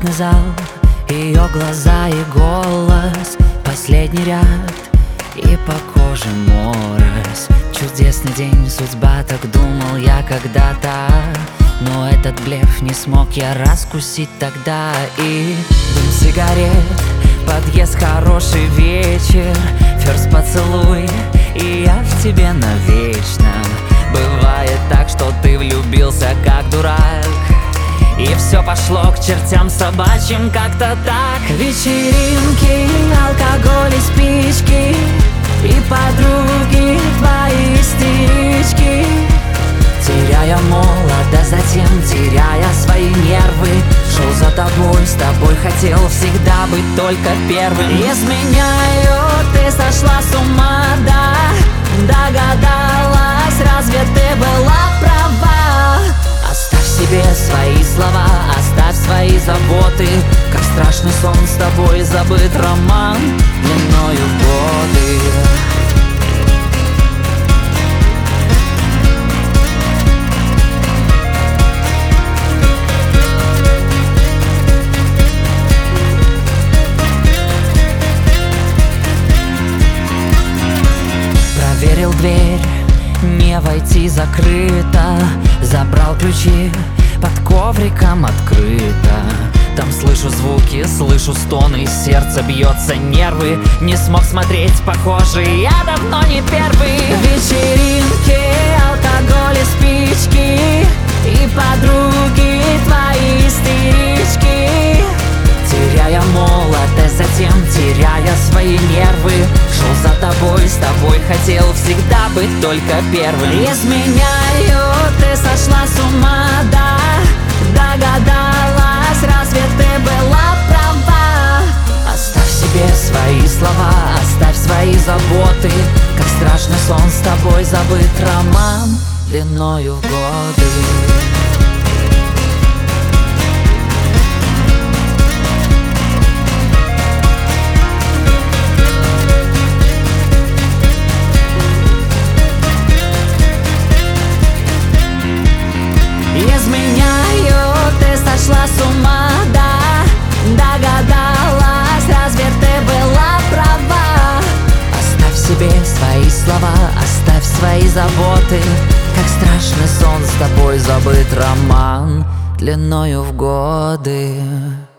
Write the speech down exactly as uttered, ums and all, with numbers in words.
концертный зал, ее глаза и голос, последний ряд, и по коже мороз. Чудесный день, судьба, так думал я когда-то, но этот блеф не смог я раскусить тогда. И дым сигарет, подъезд, хороший вечер, ферзь поцелуй, и я в тебе навечно. Бывает так, что ты влюбился как дурак, и все пошло к чертям собачьим как-то так. Вечеринки, алкоголь и спички, и подруги твои истерички. Теряя молодость, затем теряя свои нервы, шел за тобой, с тобой хотел всегда быть только первым. Изменяю, ты сошла с ума, да, догадалась, разве ты была права? Оставь себе свои слова, оставь свои заботы, как страшный сон с тобой забыт роман длиною в годы. Проверил дверь, не войти закрыто, забрал ключи, под ковриком открыто. Там слышу звуки, слышу стоны, сердце бьется, нервы. Не смог смотреть, похоже, я давно не первый. Вечеринки, алкоголь и спички, и подруги твои истерички. Теряя молодость, затем теряя свои нервы, шел за тобой, с тобой хотел всегда быть только первым. Изменяю, ты сошла с ума, да, догадалась, разве ты была права? Оставь себе свои слова, оставь свои заботы, как страшный сон с тобой забыт роман длиною в годы. Изменяю, ты сошла с ума, да, догадалась, разве ты была права? Оставь себе свои слова, оставь свои заботы, как страшный сон с тобой забыт роман длиною в годы.